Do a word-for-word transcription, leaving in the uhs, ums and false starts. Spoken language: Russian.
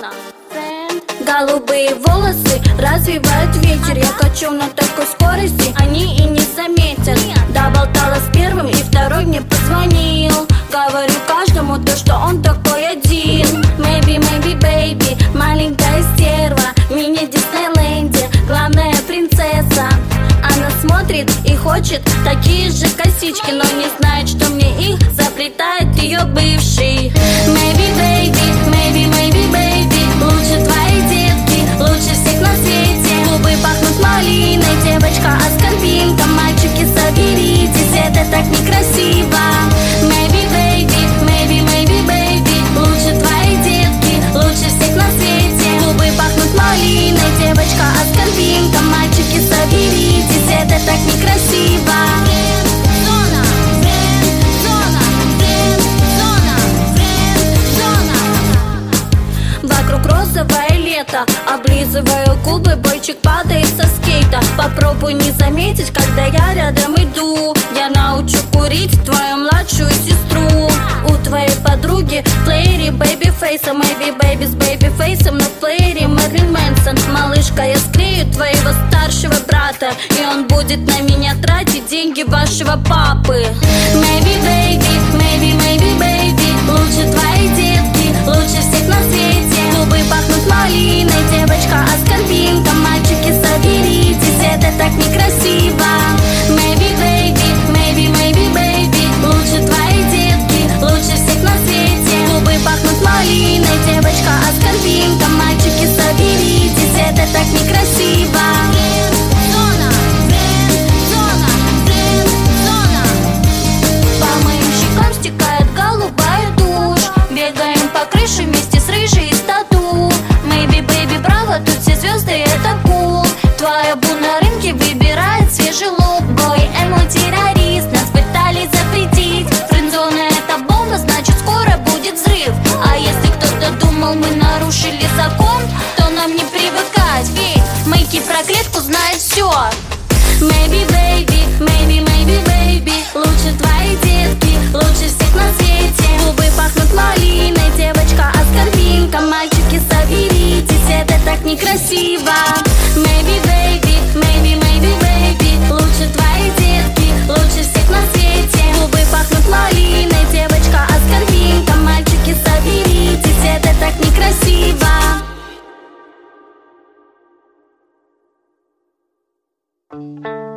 зона. Голубые волосы развивают ветер. Я качу на такой скорости, они и не заметят. Доболтала с первым, и второй мне позвонил. Говорю каждому то, что он такой один. Maybe, maybe, baby, маленькая стерва, мини-Диснейленде, главная принцесса. Она смотрит и хочет такие же косички, но не знает, что мне их заплетает ее бывший. Maybe, baby, maybe, maybe, baby, лучше твои детки, лучше всех на свете. Губы пахнут малиной, девочка аскорбинка. Мальчики, соберитесь, это так некрасиво. Maybe, baby, maybe, maybe, baby, лучше твои детки, лучше всех на свете. Губы пахнут малиной, девочка аскорбинка. Мальчики, соберитесь, это так некрасиво. Вокруг розовое лето, облизываю губы, бойчик падает со скейта. Попробуй не заметить, когда я рядом иду. Я научу курить твою младшую сестру. У твоей подруги в плеере бэйби-фейса, maybe baby с бэйби-фейсом, но в плеере Мэрилин Мэнсон. Малышка, я склею твоего старшего брата, и он будет на меня тратить деньги вашего папы. Maybe, baby, maybe, maybe, baby, лучше твои детки, лучше всех на свете. Губы пахнут малиной, девочка аскорбинка. Мальчики, соберитесь, это так некрасиво. Maybe, baby, maybe, maybe, baby, лучше твои детки, лучше всех на свете. Губы пахнут малиной, девочка аскорбинка. Мальчики, соберитесь, это так некрасиво. По моим щекам стекает голубая тушь. Бегаем по крыше вместе с рыжей из тату. Maybe, baby, браво, тут все звезды, это кул. Твоя бу на рынке выбирает свежий лук. Бой, эмо, террорист, нас пытались запретить. Френдзона это бомба, значит скоро будет взрыв. А если кто-то думал, мы нарушили закон, то нам не привыкать, ведь Мэйки про клетку знает все. Maybe, baby, maybe, maybe, baby, лучше твои детки, лучше всех на свете. Губы пахнут малиной, девочка аскорбинка. Мальчики, соберитесь, это так некрасиво. Maybe, baby, maybe, maybe, baby, лучше твои детки, лучше всех на свете. Губы пахнут малиной, девочка аскорбинка. Мальчики, соберитесь, это так некрасиво. Thank you.